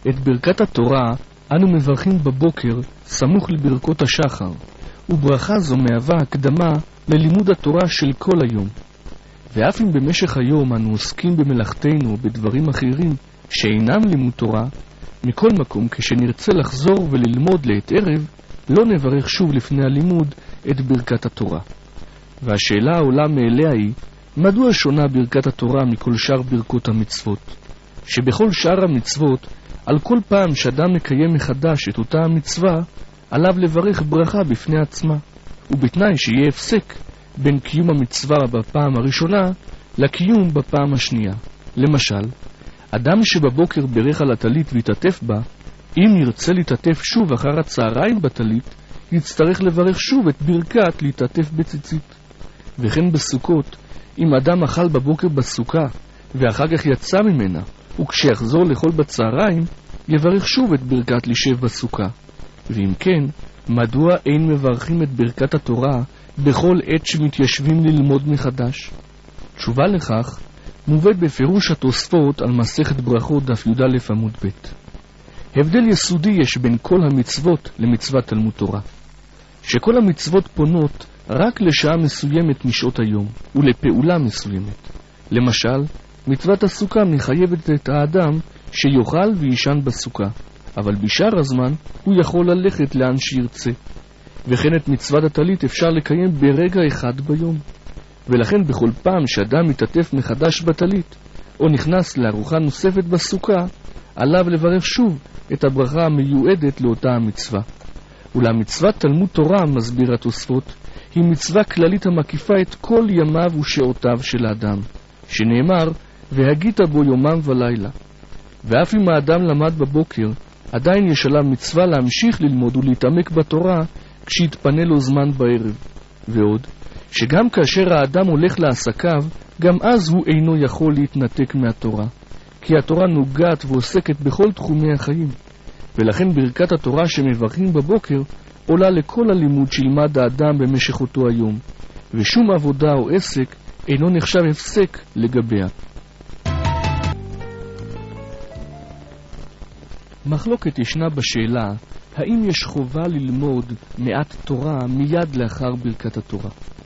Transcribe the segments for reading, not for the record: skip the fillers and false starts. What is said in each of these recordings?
את ברכת התורה אנו מברכים בבוקר סמוך לברכות השחר, וברכה זו מהווה הקדמה ללימוד התורה של כל היום. ואף אם במשך היום אנו עוסקים במלאכתנו בדברים אחרים שאינם לימוד תורה, מכל מקום כשנרצה לחזור וללמוד לעת ערב, לא נברך שוב לפני הלימוד את ברכת התורה. והשאלה העולה מאליה היא, מדוע שונה ברכת התורה מכל שאר ברכות המצוות? שבכל שאר המצוות, על כל פעם שאדם מקיים מחדש את אותה המצווה, עליו לברך ברכה בפני עצמה, ובתנאי שיהיה הפסק בין קיום המצווה בפעם הראשונה לקיום בפעם השנייה. למשל, אדם שבבוקר ברך על הטלית והתעטף בה, אם ירצה להתעטף שוב אחר הצהריים בטלית, יצטרך לברך שוב את ברכת להתעטף בציצית. וכן בסוכות, אם אדם אכל בבוקר בסוכה ואחר כך יצא ממנה, וכשיחזור לאכול בצהריים, יברך שוב את ברכת לישב בסוכה. ואם כן, מדוע אין מברכים את ברכת התורה בכל עת שמתיישבים ללמוד מחדש? תשובה לכך מובאת בפירוש התוספות על מסכת ברכות דף י"א עמוד ב'. הבדל יסודי יש בין כל המצוות למצוות תלמוד תורה, שכל המצוות פונות רק לשעה מסוימת משעות היום ולפעולה מסוימת. למשל, מצוות הסוכה מחייבת את האדם שיאכל וישן בסוכה, אבל בשאר הזמן הוא יכול ללכת לאן שירצה. וכן את מצוות הטלית אפשר לקיים ברגע אחד ביום. ולכן בכל פעם שאדם מתעטף מחדש בטלית או נכנס לארוחה נוספת בסוכה, עליו לברך שוב את הברכה המיועדת לאותה המצווה. ולמצוות תלמוד תורה, מסביר התוספות, היא מצווה כללית המקיפה את כל ימיו ושעותיו של האדם, שנאמר, והגית בו יומם ולילה. ואף אם האדם למד בבוקר, עדיין יש עליו מצווה להמשיך ללמוד ולהתעמק בתורה כשיתפנה לו זמן בערב. ועוד, שגם כאשר האדם הולך לעסקיו, גם אז הוא אינו יכול להתנתק מהתורה, כי התורה נוגעת ועוסקת בכל תחומי החיים. ולכן ברכת התורה שמברכים בבוקר עולה לכל הלימוד שילמד האדם במשך אותו היום, ושום עבודה או עסק אינו נחשב הפסק לגביה. מחלוקת ישנה בשאלה האם יש חובה ללמוד מעט תורה מיד לאחר ברכת התורה.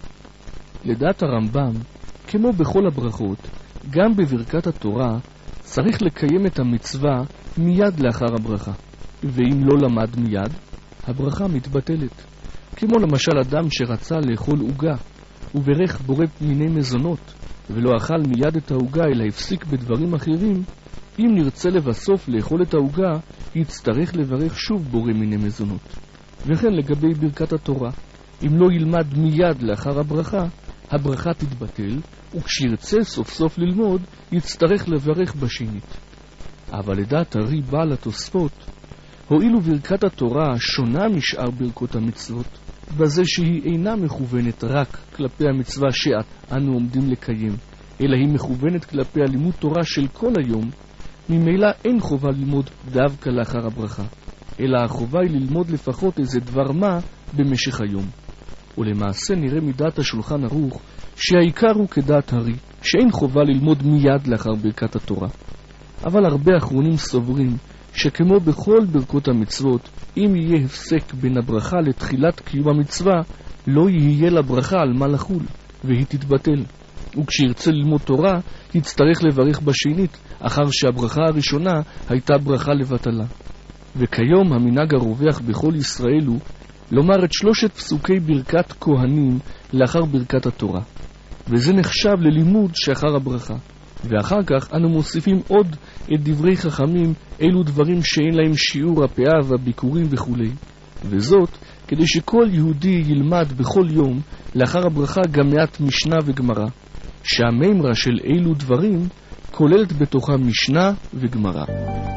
לדעת הרמב"ם, כמו בכל הברכות, גם בברכת התורה צריך לקיים את המצווה מיד לאחר הברכה, ואם לא למד מיד, הברכה מתבטלת. כמו למשל אדם שרצה לאכול עוגה וברך בורא מיני מזונות ולא אכל מיד את העוגה אלא הפסיק בדברים אחרים, אם נרצה לבסוף לאכול את העוגה, יצטרך לברך שוב בורא מיני מזונות. וכן לגבי ברכת התורה, אם לא ילמד מיד לאחר הברכה, הברכה תתבטל, וכשירצה סוף סוף ללמוד, יצטרך לברך בשנית. אבל לדעת הרי בעל התוספות, הואילו ברכת התורה שונה משאר ברכות המצוות, בזה שהיא אינה מכוונת רק כלפי המצווה שאנו עומדים לקיים, אלא היא מכוונת כלפי הלימוד תורה של כל היום. ממילא אין חובה ללמוד דווקא לאחר הברכה, אלא החובה היא ללמוד לפחות איזה דבר מה במשך היום. ולמעשה נראה מדעת השולחן ערוך שהעיקר הוא כדעת הרי, שאין חובה ללמוד מיד לאחר ברכת התורה. אבל הרבה אחרונים סוברים שכמו בכל ברכות המצוות, אם יהיה הפסק בין הברכה לתחילת קיום המצווה, לא יהיה לברכה על מה לחול, והיא תתבטל. וכשירצה ללמוד תורה, יצטרך לברך בשנית, אחר שהברכה הראשונה הייתה ברכה לבטלה. וכיום המנהג הרווח בכל ישראל הוא לומר את 3 פסוקי ברכת כהנים לאחר ברכת התורה, וזה נחשב ללימוד שאחר הברכה. ואחר כך אנו מוסיפים עוד את דברי חכמים, אלו דברים שאין להם שיעור הפאה והביקורים וכו'. וזאת כדי שכל יהודי ילמד בכל יום לאחר הברכה גם מעט משנה וגמרא, שהמימרה של אלו דברים כוללת בתוכה משנה וגמרא.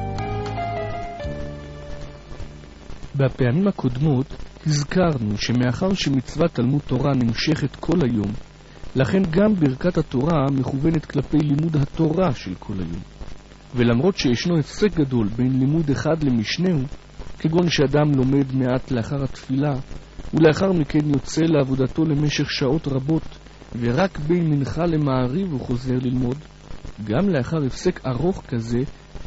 בפעמים הקודמות הזכרנו שמאחר שמצוות תלמוד תורה נמשכת כל היום, לכן גם ברכת התורה מכוונת כלפי לימוד התורה של כל היום. ולמרות שישנו הפסק גדול בין לימוד אחד למשנהו, כגון שאדם לומד מעט לאחר התפילה, ולאחר מכן יוצא לעבודתו למשך שעות רבות, ורק בין מנחה למעריב הוא חוזר ללמוד, גם לאחר הפסק ארוך כזה,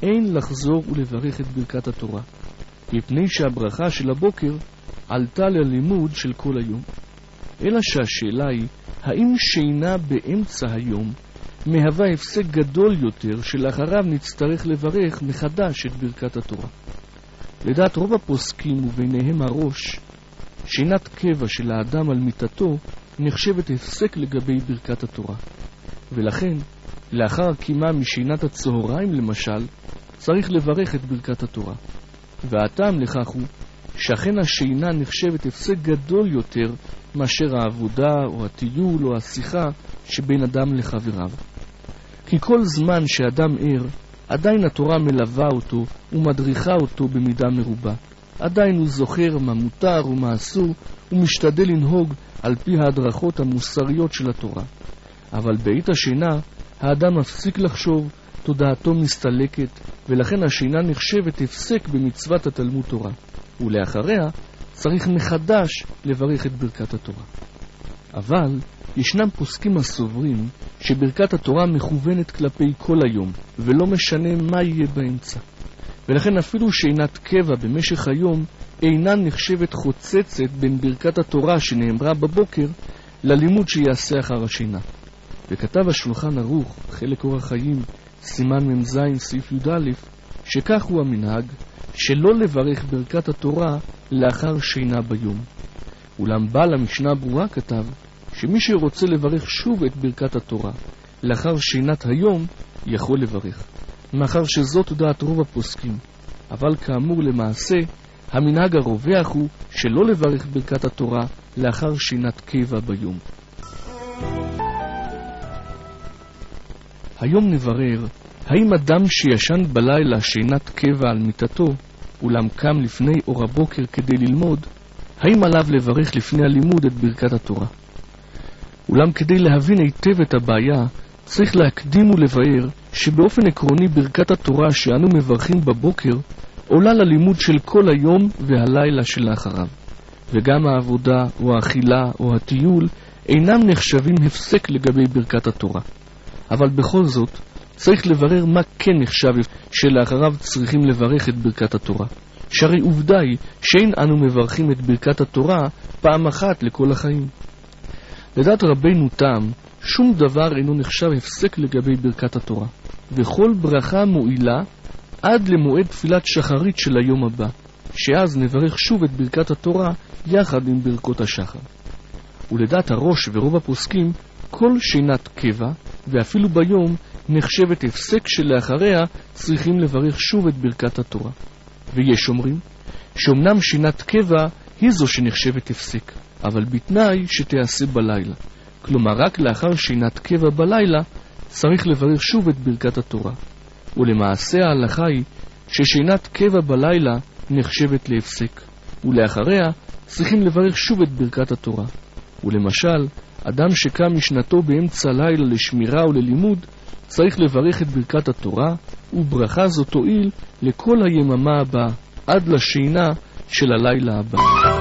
אין לחזור ולברך את ברכת התורה, מפני שהברכה של הבוקר עלתה ללימוד של כל היום. אלא שהשאלה היא, האם שינה באמצע היום מהווה הפסק גדול יותר שלאחריו נצטרך לברך מחדש את ברכת התורה? לדעת רוב הפוסקים וביניהם הראש, שינת קבע של האדם על מיטתו נחשבת הפסק לגבי ברכת התורה, ולכן לאחר הקימה משינת הצהריים למשל צריך לברך את ברכת התורה. והטעם לכך הוא שאכן השינה נחשבת הפסק גדול יותר מאשר העבודה או הטיול או השיחה שבין אדם לחבריו. כי כל זמן שאדם ער, עדיין התורה מלווה אותו ומדריכה אותו במידה מרובה. עדיין הוא זוכר מה מותר ומה אסור ומשתדל לנהוג על פי ההדרכות המוסריות של התורה. אבל בעת השינה האדם מפסיק לחשוב, תודעתו מסתלקת, ולכן השינה נחשבת הפסק במצוות התלמוד תורה, ולאחריה צריך מחדש לברך את ברכת התורה. אבל ישנם פוסקים הסוברים שברכת התורה מכוונת כלפי כל היום, ולא משנה מה יהיה באמצע. ולכן אפילו שינת קבע במשך היום אינה נחשבת חוצצת בין ברכת התורה שנאמרה בבוקר ללימוד שיעשה אחר השינה. וכתב השולחן ערוך, חלק אורח חיים, סימן ממז סעיף י"א, שכך הוא המנהג, שלא לברך ברכת התורה לאחר שינה ביום. אולם בעל המשנה ברורה כתב שמי שרוצה לברך שוב את ברכת התורה לאחר שינת היום יכול לברך, מאחר שזאת דעת רוב הפוסקים. אבל כאמור למעשה המנהג הרווח הוא שלא לברך ברכת התורה לאחר שינת קבע ביום. היום נברר האם אדם שישן בלילה שינת קבע על מיטתו אולם קם לפני אור הבוקר כדי ללמוד, האם עליו לברך לפני הלימוד את ברכת התורה? אולם כדי להבין היטב את הבעיה צריך להקדים ולבאר שבאופן עקרוני ברכת התורה שאנו מברכים בבוקר עולה ללימוד של כל היום והלילה שלאחריו, וגם העבודה או האכילה או הטיול אינם נחשבים הפסק לגבי ברכת התורה. אבל בכל זאת צריך לברר מה כן נחשב שלאחריו צריכים לברך את ברכת התורה, שהרי עובדה היא שאין אנו מברכים את ברכת התורה פעם אחת לכל החיים. לדעת רבינו תם, שום דבר אינו נחשב הפסק לגבי ברכת התורה, וכל ברכה מועילה עד למועד תפילת שחרית של היום הבא, שאז נברך שוב את ברכת התורה יחד עם ברכות השחר. ולדעת הראש ורוב הפוסקים, כל שינת קבע ואפילו ביום נחשבת הפסק שלאחריה צריכים לברך שוב את ברכת התורה. ויש אומרים שאומנם שינת קבע היא זו שנחשבת הפסק, אבל בתנאי שתעשה בלילה. כלומר רק לאחר שינת קבע בלילה צריך לברך שוב את ברכת התורה. ולמעשה ההלכה היא ששינת קבע בלילה נחשבת להפסק, ולאחריה צריכים לברך שוב את ברכת התורה. ולמשל, אדם שקם משנתו באמצע לילה לשמירה וללימוד צריך לברך את ברכת התורה, וברכה זו תועיל לכל היממה הבאה עד לשינה של הלילה הבא.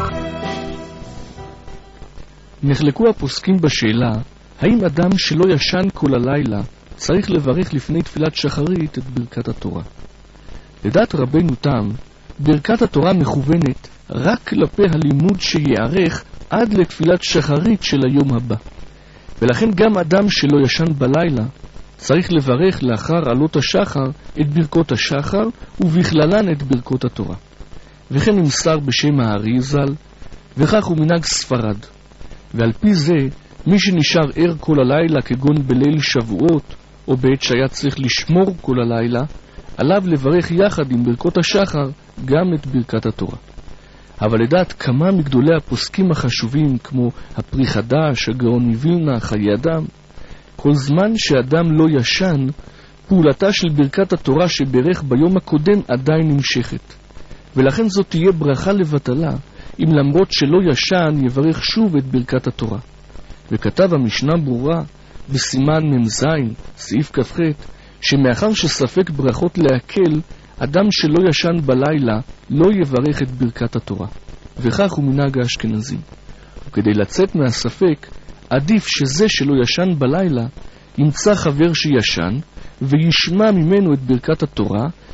נחלקו הפוסקים בשאלה האם אדם שלא ישן כל הלילה צריך לברך לפני תפילת שחרית את ברכת התורה. לדעת רבינו תם, ברכת התורה מכוונת רק כלפי הלימוד שיערך עד לתפילת שחרית של היום הבא, ולכן גם אדם שלא ישן בלילה צריך לברך לאחר עלות השחר את ברכות השחר ובכללן את ברכות התורה. וכן נמסר בשם הארי ז"ל, וכך הוא מנהג ספרד. ועל פי זה מי שנשאר ער כל הלילה כגון בליל שבועות או בעת שהיה צריך לשמור כל הלילה, עליו לברך יחד עם ברכות השחר גם את ברכת התורה. אבל לדעת כמה מגדולי הפוסקים החשובים כמו הפרי חדש, הגאון מווילנה, חיי אדם, כל זמן שאדם לא ישן, פעולתה של ברכת התורה שברך ביום הקודם עדיין נמשכת, ולכן זאת תהיה ברכה לבטלה אם למרות שלא ישן יברך שוב את ברכת התורה. וכתב המשנה ברורה בסימן ממז סעיף כ"ח שמאחר שספק ברכות להקל, אדם שלא ישן בלילה לא יברך את ברכת התורה, וכך הוא מנהג האשכנזים. וכדי לצאת מהספק עדיף שזה שלא ישן בלילה ימצא חבר שישן וישמע ממנו את ברכת התורה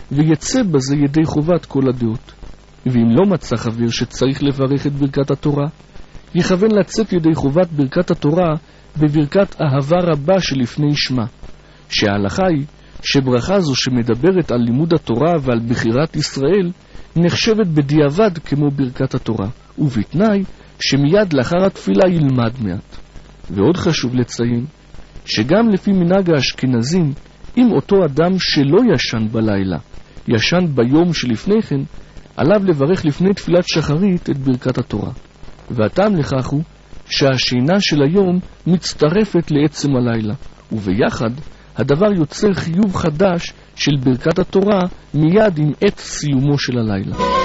ויצא בזה ידי חובת כל הדעות. ואם לא מצא חבר שצריך לברך את ברכת התורה, יכוון לצאת ידי חובת ברכת התורה בברכת אהבה רבה שלפני שמה, שההלכה היא שברכה זו שמדברת על לימוד התורה ועל בחירת ישראל נחשבת בדיעבד כמו ברכת התורה, ובתנאי שמיד לאחר התפילה ילמד מעט. ועוד חשוב לציין שגם לפי מנהג האשכנזים, אם אותו אדם שלא ישן בלילה ישן ביום שלפני כן, עליו לברך לפני תפילת שחרית את ברכת התורה. והטעם לכך הוא שהשינה של היום מצטרפת לעצם הלילה, וביחד הדבר יוצר חיוב חדש של ברכת התורה מיד עם עת סיומו של הלילה.